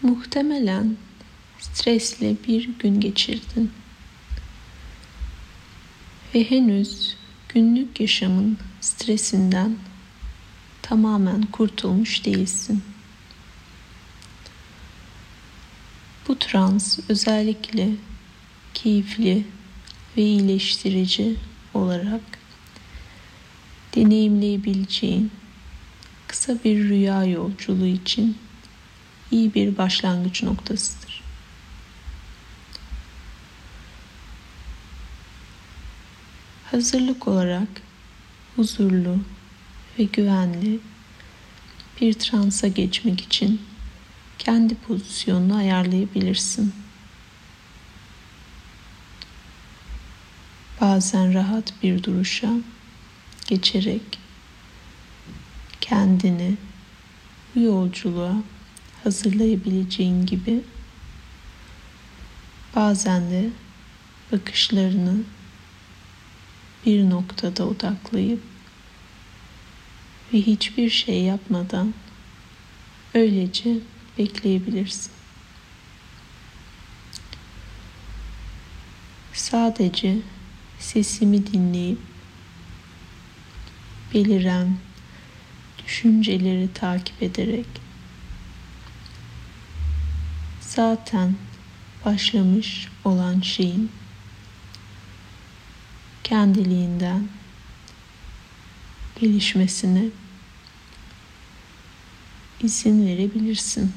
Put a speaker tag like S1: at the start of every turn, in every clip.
S1: Muhtemelen stresle bir gün geçirdin ve henüz günlük yaşamın stresinden tamamen kurtulmuş değilsin. Bu trans özellikle keyifli ve iyileştirici olarak deneyimleyebileceğin kısa bir rüya yolculuğu için iyi bir başlangıç noktasıdır. Hazırlık olarak huzurlu ve güvenli bir transa geçmek için kendi pozisyonunu ayarlayabilirsin. Bazen rahat bir duruşa geçerek kendini bu yolculuğa hazırlayabileceğin gibi bazen de bakışlarını bir noktada odaklayıp ve hiçbir şey yapmadan öylece bekleyebilirsin. Sadece sesimi dinleyip beliren düşünceleri takip ederek zaten başlamış olan şeyin kendiliğinden gelişmesine izin verebilirsin.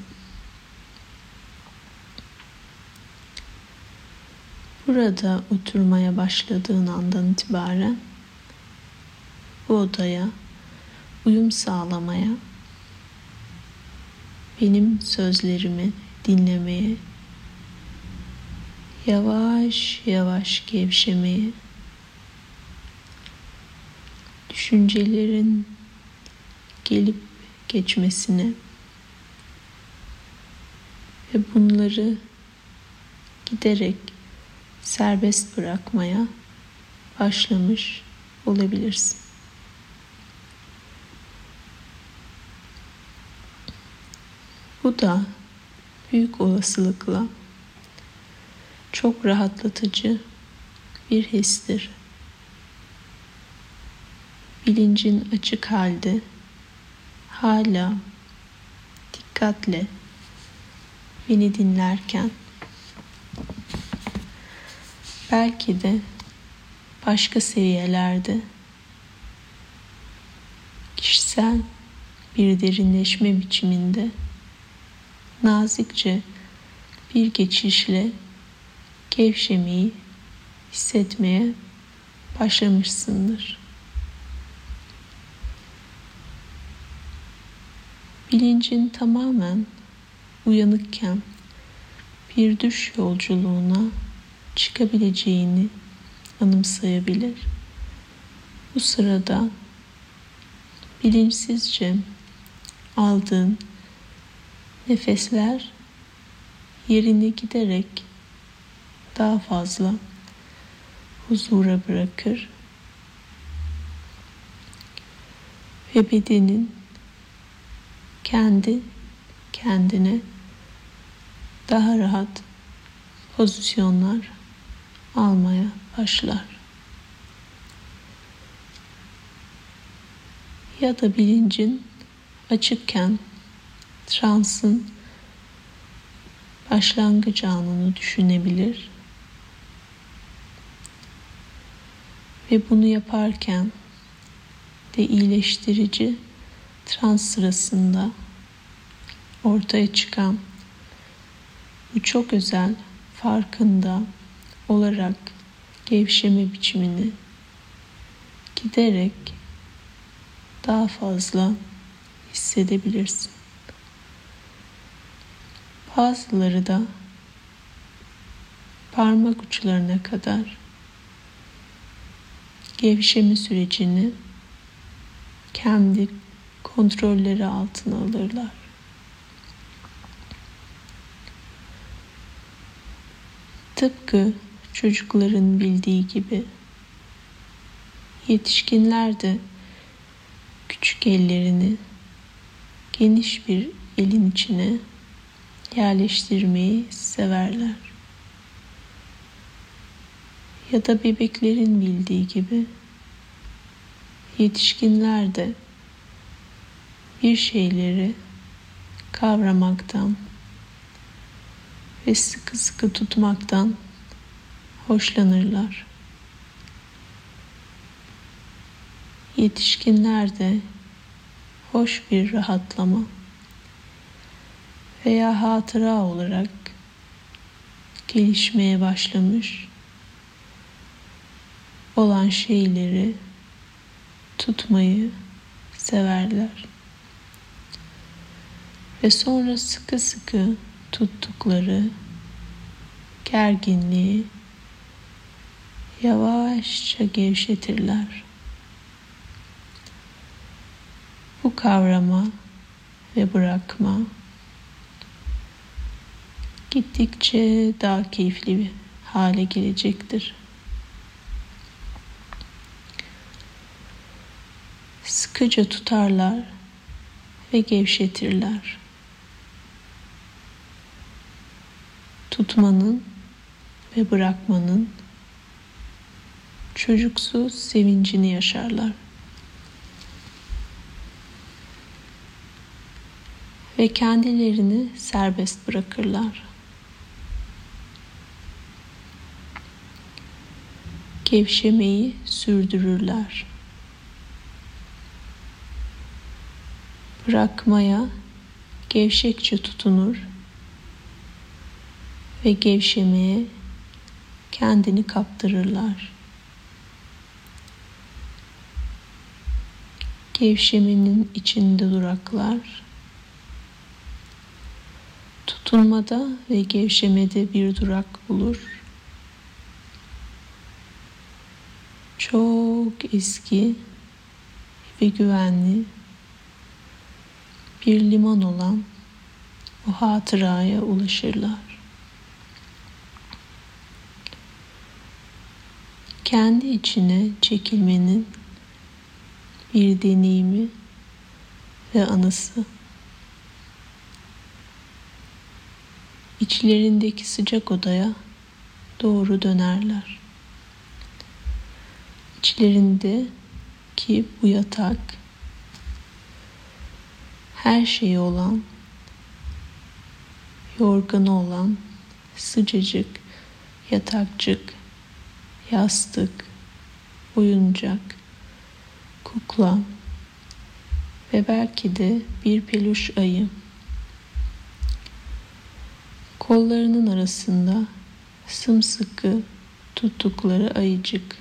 S1: Burada oturmaya başladığın andan itibaren bu odaya uyum sağlamaya, benim sözlerimi dinlemeye, yavaş yavaş gevşemeye, düşüncelerin gelip geçmesine ve bunları giderek serbest bırakmaya başlamış olabilirsin. Bu da büyük olasılıkla çok rahatlatıcı bir histir. Bilincin açık halde hala dikkatle beni dinlerken belki de başka seviyelerde kişisel bir derinleşme biçiminde nazikçe bir geçişle gevşemeyi hissetmeye başlamışsındır. Bilincin tamamen uyanıkken bir düş yolculuğuna çıkabileceğini anımsayabilir. Bu sırada bilinçsizce aldığın nefesler yerine giderek daha fazla huzura bırakır ve bedenin kendi kendine daha rahat pozisyonlar almaya başlar. Ya da bilincin açıkken transın başlangıç anını düşünebilir ve bunu yaparken de iyileştirici trans sırasında ortaya çıkan bu çok özel farkında olarak gevşeme biçimini giderek daha fazla hissedebilirsin. Bazıları da parmak uçlarına kadar gevşeme sürecini kendi kontrolleri altına alırlar. Tıpkı çocukların bildiği gibi yetişkinler de küçük ellerini geniş bir elin içine yerleştirmeyi severler. Ya da bebeklerin bildiği gibi yetişkinler de bir şeyleri kavramaktan ve sıkı sıkı tutmaktan hoşlanırlar. Yetişkinler de hoş bir rahatlama veya hatıra olarak gelişmeye başlamış olan şeyleri tutmayı severler. Ve sonra sıkı sıkı tuttukları gerginliği yavaşça gevşetirler. Bu kavrama ve bırakma gittikçe daha keyifli bir hale gelecektir. Sıkıca tutarlar ve gevşetirler. Tutmanın ve bırakmanın çocuksu sevincini yaşarlar. Ve kendilerini serbest bırakırlar. Gevşemeyi sürdürürler. Bırakmaya gevşekçe tutunur ve gevşemeye kendini kaptırırlar. Gevşemenin içinde duraklar, tutunmada ve gevşemede bir durak bulur. Çok eski ve güvenli bir liman olan o hatıraya ulaşırlar. Kendi içine çekilmenin bir deneyimi ve anısı. İçlerindeki sıcak odaya doğru dönerler. İçlerindeki bu yatak, her şeyi olan, yorganı olan, sıcacık, yatakçık, yastık, oyuncak, kukla ve belki de bir peluş ayı. Kollarının arasında sımsıkı tuttukları ayıcık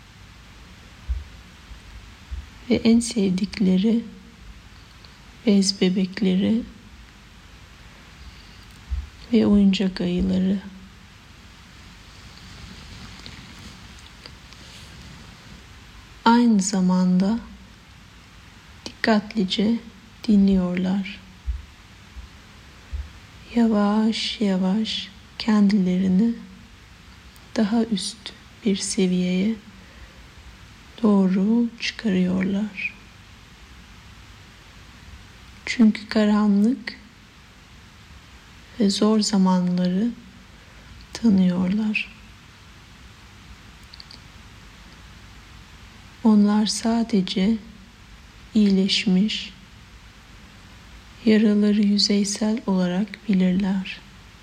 S1: ve en sevdikleri bez bebekleri ve oyuncak ayıları. Aynı zamanda dikkatlice dinliyorlar. Yavaş yavaş kendilerini daha üst bir seviyeye doğru çıkarıyorlar. Çünkü karanlık ve zor zamanları tanıyorlar. Onlar sadece iyileşmiş, yaraları yüzeysel olarak bilirler.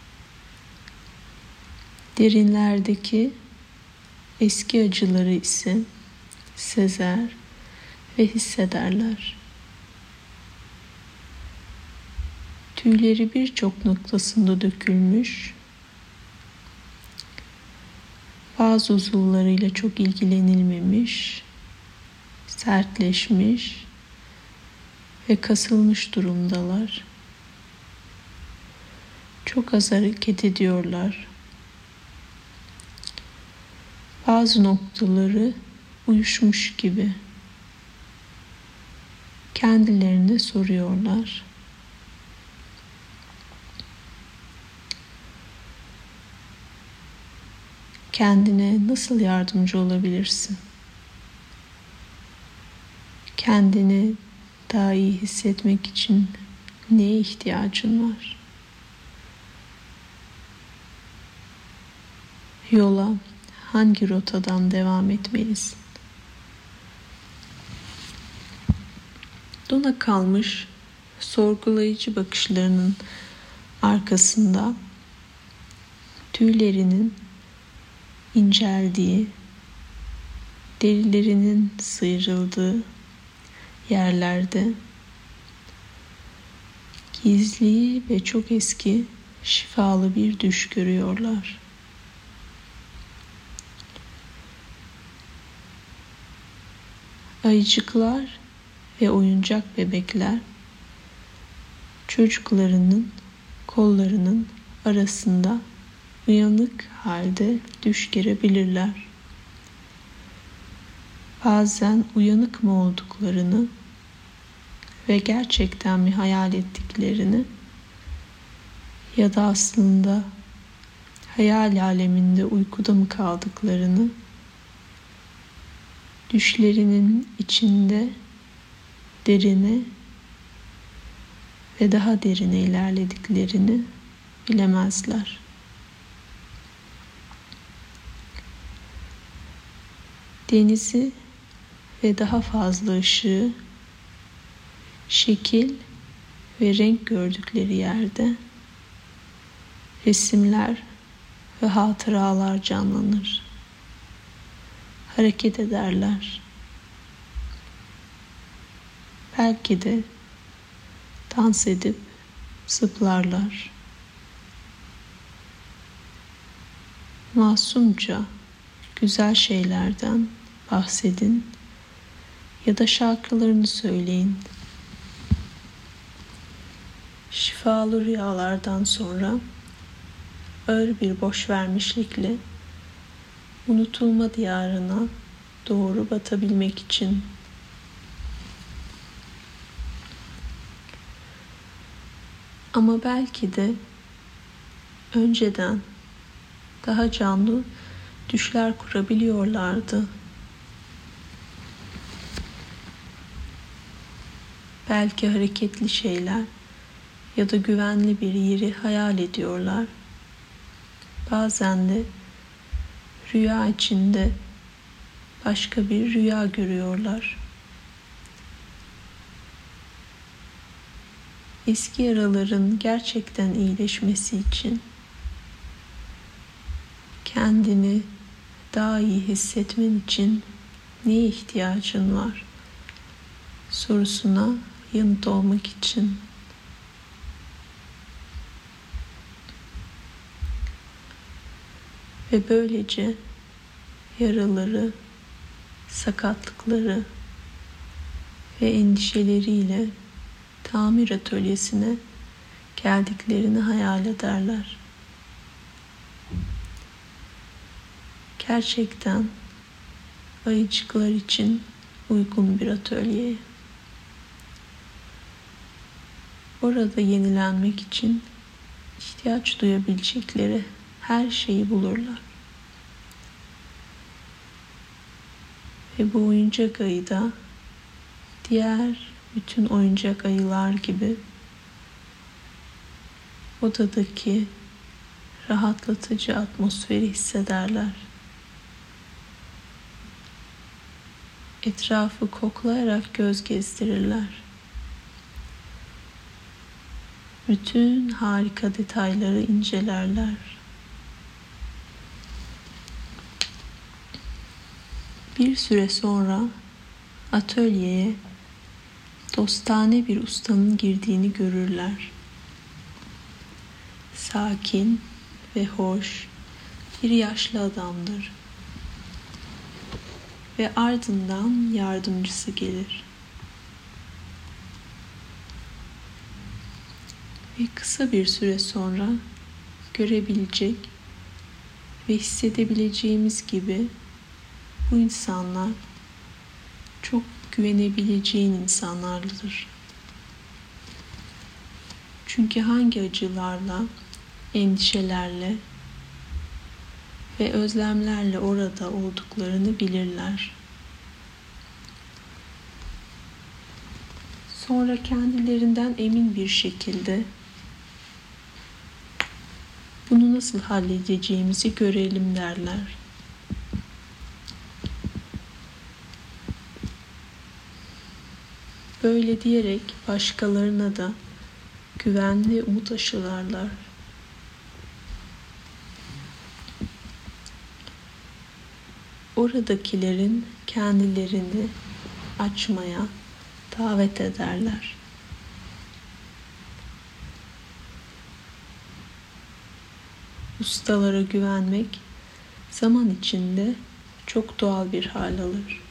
S1: Derinlerdeki eski acıları ise sezer ve hissederler. Tüyleri birçok noktasında dökülmüş, bazı uzuvlarıyla çok ilgilenilmemiş, sertleşmiş ve kasılmış durumdalar. Çok az hareket ediyorlar. Bazı noktaları uyuşmuş gibi. Kendilerine soruyorlar. Kendine nasıl yardımcı olabilirsin? Kendini daha iyi hissetmek için neye ihtiyacın var? Yola hangi rotadan devam etmelisin? Dona kalmış, sorgulayıcı bakışlarının arkasında tüylerinin inceldiği, derilerinin sıyrıldığı yerlerde gizli ve çok eski şifalı bir düş görüyorlar. Ayıcıklar ve oyuncak bebekler çocuklarının kollarının arasında uyanık halde düş görebilirler. Bazen uyanık mı olduklarını ve gerçekten mi hayal ettiklerini ya da aslında hayal aleminde uykuda mı kaldıklarını, düşlerinin içinde derine ve daha derine ilerlediklerini bilemezler. Denizi ve daha fazla ışığı, şekil ve renk gördükleri yerde resimler ve hatıralar canlanır. Hareket ederler. Belki de dans edip zıplarlar. Masumca güzel şeylerden bahsedin ya da şarkılarını söyleyin. Şifalı rüyalardan sonra ağır bir boşvermişlikle unutulma diyarına doğru batabilmek için. Ama belki de önceden daha canlı düşler kurabiliyorlardı. Belki hareketli şeyler ya da güvenli bir yeri hayal ediyorlar. Bazen de rüya içinde başka bir rüya görüyorlar. Eski yaraların gerçekten iyileşmesi için kendini daha iyi hissetmen için neye ihtiyacın var sorusuna yanıt olmak için. Ve böylece yaraları, sakatlıkları ve endişeleriyle tamir atölyesine geldiklerini hayal ederler. Gerçekten ayıcıklar için uygun bir atölye. Orada yenilenmek için ihtiyaç duyabilecekleri her şeyi bulurlar. Ve bu oyuncak ayı da diğer bütün oyuncak ayılar gibi odadaki rahatlatıcı atmosferi hissederler. Etrafı koklayarak göz gezdirirler. Bütün harika detayları incelerler. Bir süre sonra atölyeye dostane bir ustanın girdiğini görürler. Sakin ve hoş bir yaşlı adamdır. Ve ardından yardımcısı gelir. Ve kısa bir süre sonra görebilecek ve hissedebileceğimiz gibi bu insanlar çok güvenebileceğin insanlardır. Çünkü hangi acılarla, endişelerle ve özlemlerle orada olduklarını bilirler. Sonra kendilerinden emin bir şekilde bunu nasıl halledeceğimizi görelim derler. Böyle diyerek başkalarına da güven ve umut aşılarlar. Oradakilerin kendilerini açmaya davet ederler. Ustalara güvenmek zaman içinde çok doğal bir hal alır.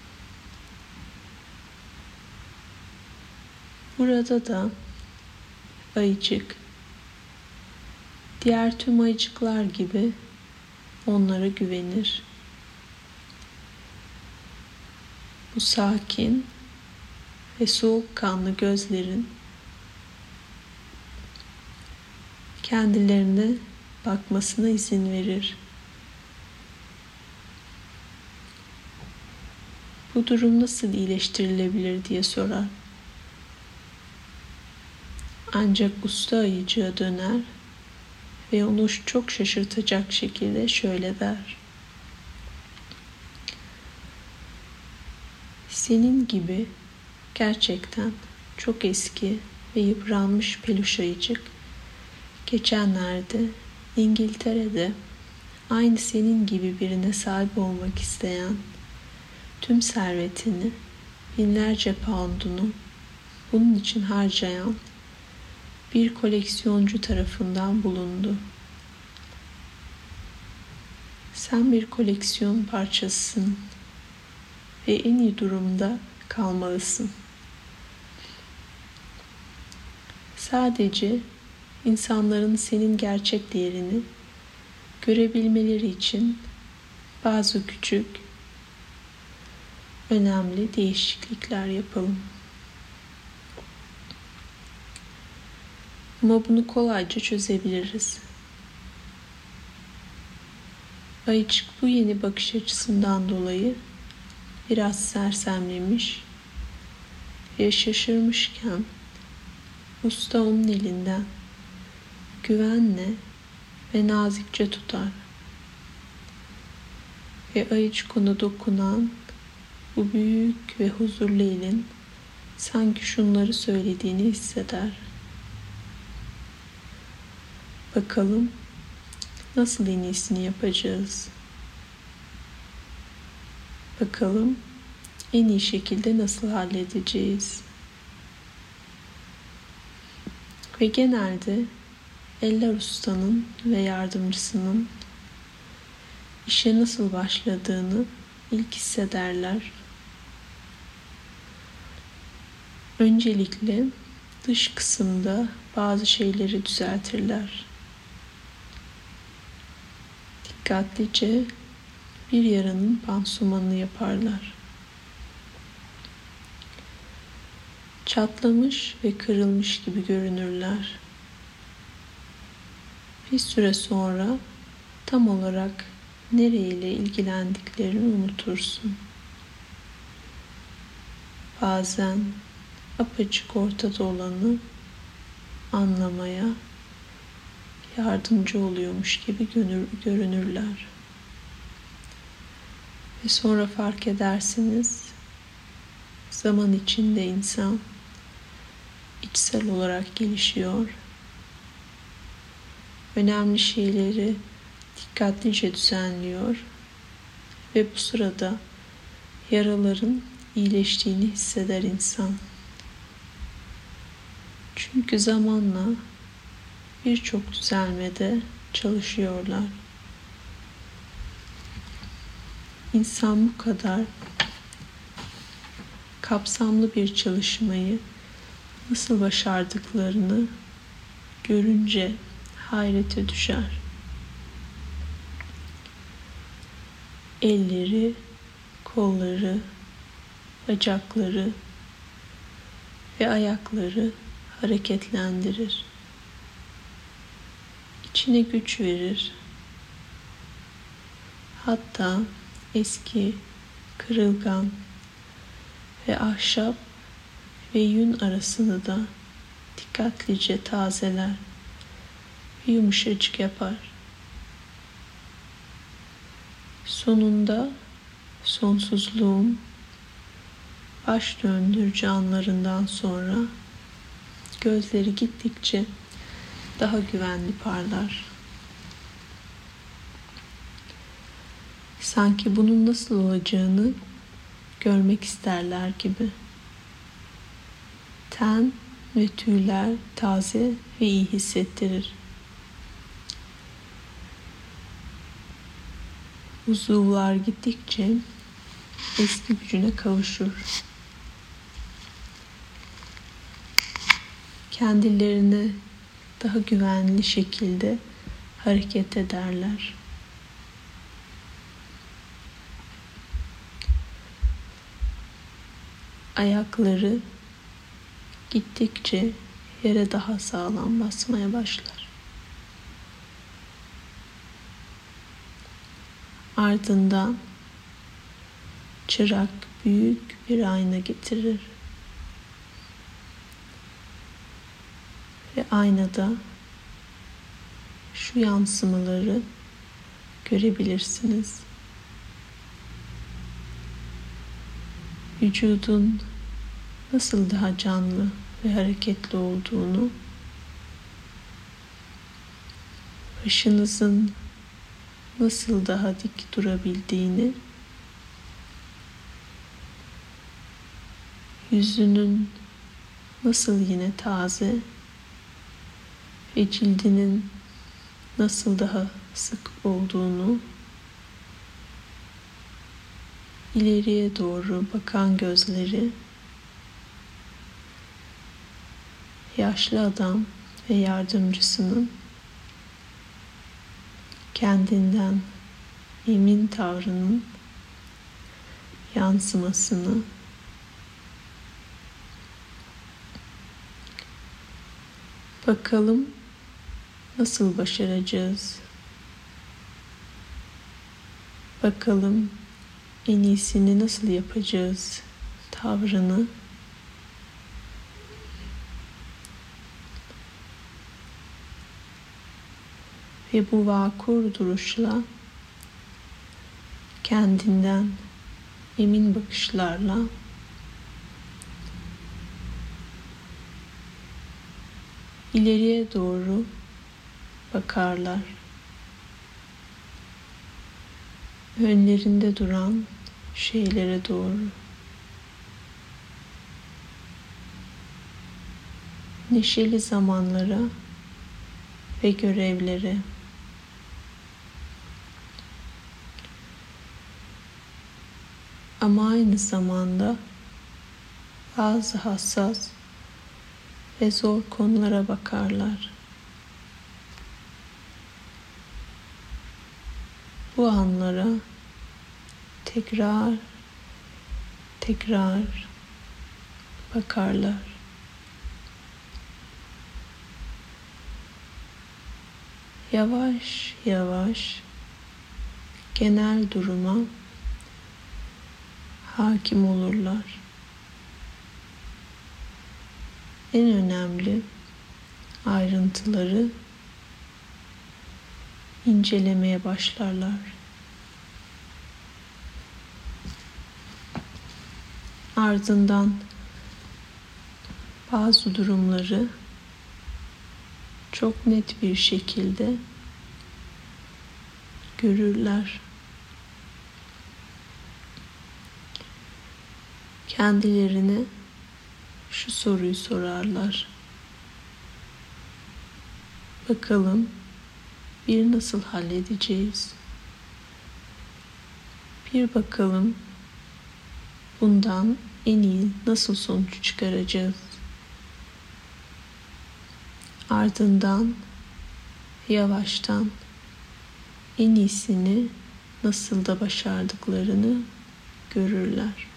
S1: Burada da ayıcık, diğer tüm ayıcıklar gibi onlara güvenir. Bu sakin ve soğukkanlı gözlerin kendilerine bakmasına izin verir. Bu durum nasıl iyileştirilebilir diye sorar. Ancak usta ayıcığa döner ve onu çok şaşırtacak şekilde şöyle der. Senin gibi gerçekten çok eski ve yıpranmış peluş ayıcık geçenlerde İngiltere'de aynı senin gibi birine sahip olmak isteyen, tüm servetini, binlerce poundunu bunun için harcayan bir koleksiyoncu tarafından bulundu. Sen bir koleksiyon parçasısın ve en iyi durumda kalmalısın. Sadece insanların senin gerçek değerini görebilmeleri için bazı küçük, önemli değişiklikler yapalım. Ama bunu kolayca çözebiliriz. Ayıcık bu yeni bakış açısından dolayı biraz sersemlemiş ve şaşırmışken usta onun elinden güvenle ve nazikçe tutar ve ayıcık ona dokunan bu büyük ve huzurlu elin sanki şunları söylediğini hisseder. Bakalım nasıl en iyisini yapacağız? Bakalım en iyi şekilde nasıl halledeceğiz? Ve genelde eller ustanın ve yardımcısının işe nasıl başladığını ilk hissederler. Öncelikle dış kısımda bazı şeyleri düzeltirler. Dikkatlice bir yaranın pansumanını yaparlar. Çatlamış ve kırılmış gibi görünürler. Bir süre sonra tam olarak nereyle ilgilendiklerini unutursun. Bazen apaçık ortada olanı anlamaya yardımcı oluyormuş gibi görünürler. Ve sonra fark edersiniz, zaman içinde insan içsel olarak gelişiyor. Önemli şeyleri dikkatlice düzenliyor ve bu sırada yaraların iyileştiğini hisseder insan. Çünkü zamanla birçok düzelmede çalışıyorlar. İnsan bu kadar kapsamlı bir çalışmayı nasıl başardıklarını görünce hayrete düşer. Elleri, kolları, bacakları ve ayakları hareketlendirir. İçine güç verir. Hatta eski, kırılgan ve ahşap ve yün arasını da dikkatlice tazeler ve yumuşacık yapar. Sonunda sonsuzluğun baş döndürücü anlarından sonra gözleri gittikçe daha güvenli parlar. Sanki bunun nasıl olacağını görmek isterler gibi. Ten ve tüyler taze ve iyi hissettirir. Uzuvlar gittikçe eski gücüne kavuşur. Kendilerine daha güvenli şekilde hareket ederler. Ayakları gittikçe yere daha sağlam basmaya başlar. Ardından çırak büyük bir ayna getirir. Ve aynada şu yansımaları görebilirsiniz. Vücudun nasıl daha canlı ve hareketli olduğunu, başınızın nasıl daha dik durabildiğini, yüzünün nasıl yine taze ve cildinin nasıl daha sık olduğunu, ileriye doğru bakan gözleri, yaşlı adam ve yardımcısının kendinden emin tavrının yansımasını, bakalım nasıl başaracağız? Bakalım en iyisini nasıl yapacağız tavrını ve bu vakur duruşla, kendinden emin bakışlarla ileriye doğru bakarlar. Önlerinde duran şeylere doğru. Neşeli zamanlara ve görevlere. Ama aynı zamanda bazı hassas ve zor konulara bakarlar. Bu anlara tekrar bakarlar. Yavaş yavaş genel duruma hakim olurlar. En önemli ayrıntıları incelemeye başlarlar. Ardından bazı durumları çok net bir şekilde görürler. Kendilerine şu soruyu sorarlar. Bakalım bir nasıl halledeceğiz? Bir bakalım bundan en iyi nasıl sonuç çıkaracağız? Ardından yavaştan en iyisini nasıl da başardıklarını görürler.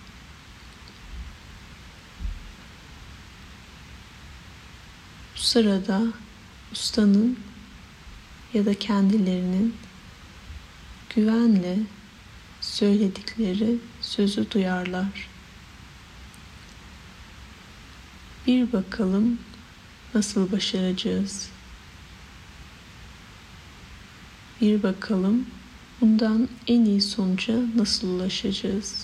S1: Bu sırada ustanın ya da kendilerinin güvenle söyledikleri sözü duyarlar. Bir bakalım nasıl başaracağız? Bir bakalım Bundan en iyi sonuca nasıl ulaşacağız?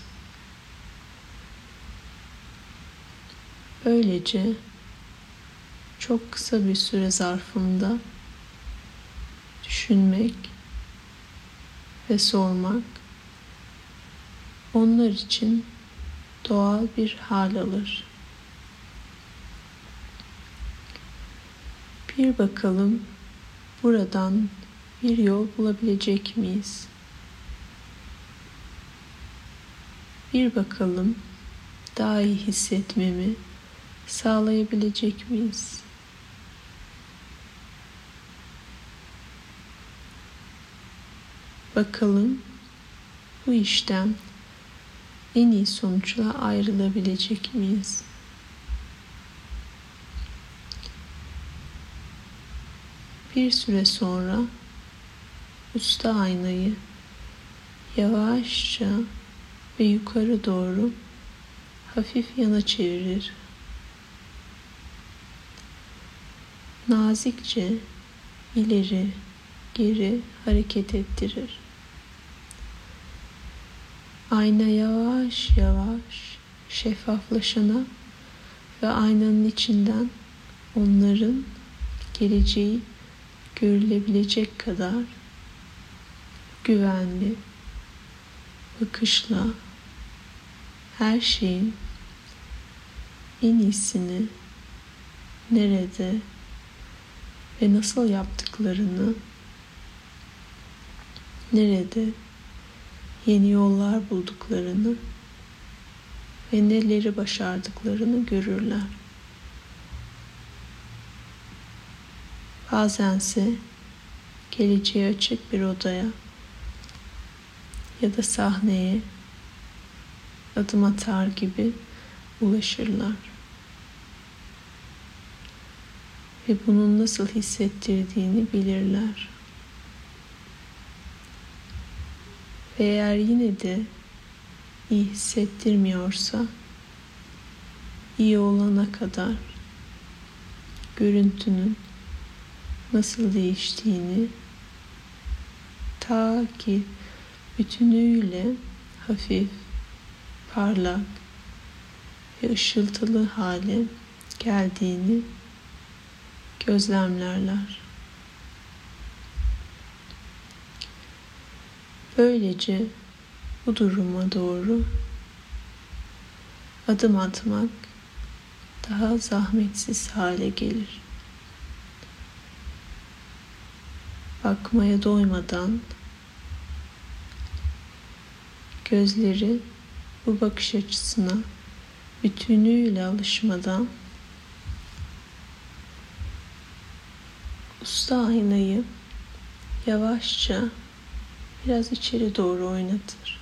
S1: Böylece çok kısa bir süre zarfında düşünmek ve sormak onlar için doğal bir hal alır. Bir bakalım buradan bir yol bulabilecek miyiz? Bir bakalım daha iyi hissetmemi sağlayabilecek miyiz? Bakalım bu işten en iyi sonuçla ayrılabilecek miyiz? Bir süre sonra usta aynayı yavaşça ve yukarı doğru hafif yana çevirir. Nazikçe ileri geri hareket ettirir. Ayna yavaş yavaş şeffaflaşana ve aynanın içinden onların geleceği görülebilecek kadar güvenli bakışla her şeyin en iyisini nerede ve nasıl yaptıklarını, nerede yeni yollar bulduklarını ve neleri başardıklarını görürler. Bazense geleceğe açık bir odaya ya da sahneye adım atar gibi ulaşırlar. Ve bunun nasıl hissettirdiğini bilirler. Ve eğer yine de iyi hissettirmiyorsa, iyi olana kadar görüntünün nasıl değiştiğini, ta ki bütünüyle hafif, parlak ve ışıltılı hale geldiğini gözlemlerler. Böylece bu duruma doğru adım atmak daha zahmetsiz hale gelir. Bakmaya doymadan, gözleri bu bakış açısına bütünüyle alışmadan usta aynayı yavaşça biraz içeri doğru oynatır.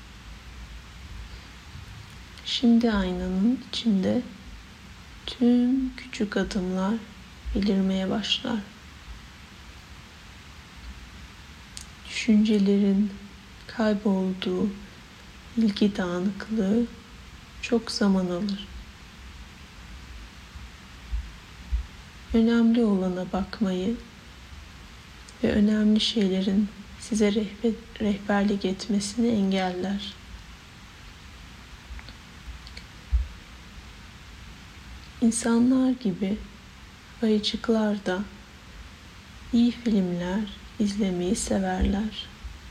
S1: Şimdi aynanın içinde tüm küçük adımlar belirmeye başlar. Düşüncelerin kaybolduğu ilgi dağınıklığı çok zaman alır. Önemli olana bakmayı ve önemli şeylerin size rehberlik etmesini engeller. İnsanlar gibi ayıcıklar da iyi filmler izlemeyi severler.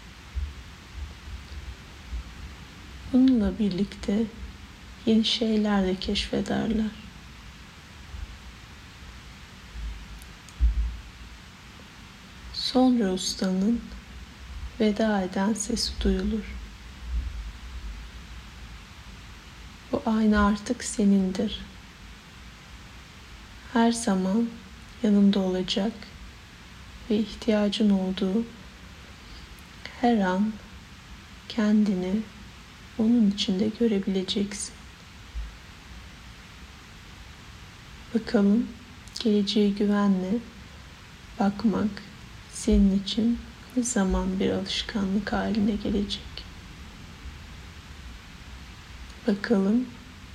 S1: Bununla birlikte yeni şeyler de keşfederler. Sonra ustanın veda eden sesi duyulur. Bu ayna artık senindir. Her zaman yanında olacak ve ihtiyacın olduğu her an kendini onun içinde görebileceksin. Bakalım geleceğe güvenle bakmak senin için ne zaman bir alışkanlık haline gelecek? Bakalım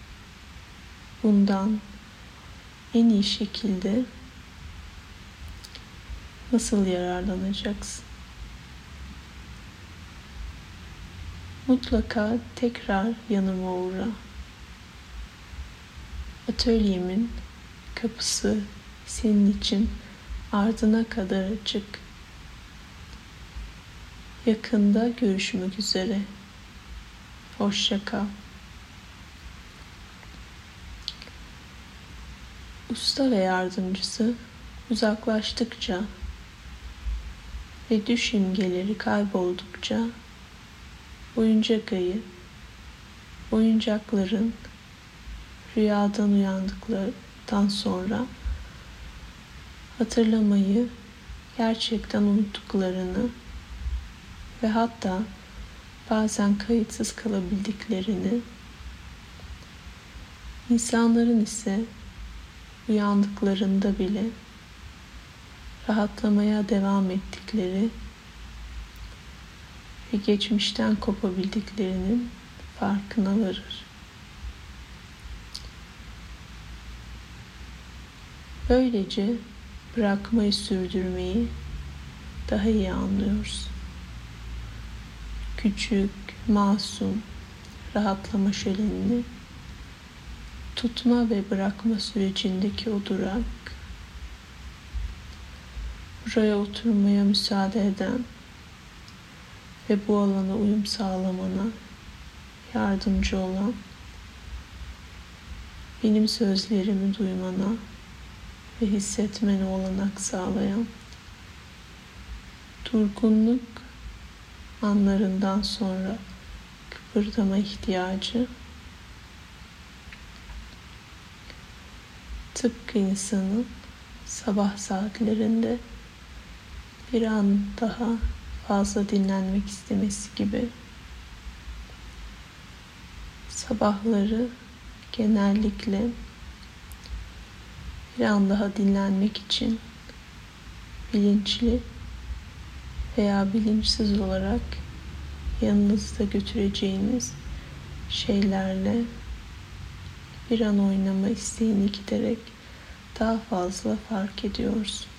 S1: bundan en iyi şekilde nasıl yararlanacaksın? Mutlaka tekrar yanıma uğra. Atölyemin kapısı senin için ardına kadar açık. Yakında görüşmek üzere. Hoşça kal. Usta ve yardımcısı uzaklaştıkça ve düş imgeleri kayboldukça oyuncak ayı, oyuncakların rüyadan uyandıklarından sonra hatırlamayı gerçekten unuttuklarını ve hatta bazen kayıtsız kalabildiklerini, insanların ise uyandıklarında bile rahatlamaya devam ettikleri ve geçmişten kopabildiklerinin farkına varır. Böylece bırakmayı sürdürmeyi daha iyi anlıyoruz. Küçük, masum, rahatlama şölenini tutma ve bırakma sürecindeki o durak, buraya oturmaya müsaade eden ve bu alana uyum sağlamana yardımcı olan, benim sözlerimi duymana ve hissetmene olanak sağlayan, durgunluk anlarından sonra kıpırdama ihtiyacı, tıpkı insanın sabah saatlerinde bir an daha fazla dinlenmek istemesi gibi, sabahları genellikle bir an daha dinlenmek için bilinçli veya bilinçsiz olarak yanınızda götüreceğiniz şeylerle bir an oynama isteğini giderek daha fazla fark ediyoruz.